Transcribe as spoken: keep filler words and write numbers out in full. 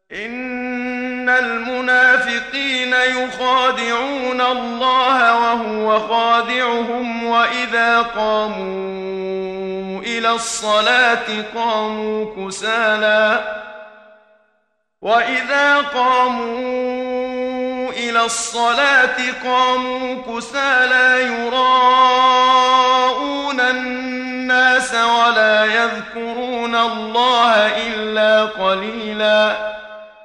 إن المنافقين يخادعون الله وهو خادعهم وإذا قاموا إلى الصلاة قاموا كسالى وإذا قاموا إلى الصلاة قاموا كسالى يراءون الناس ولا يذكرون الله إلا قليلاً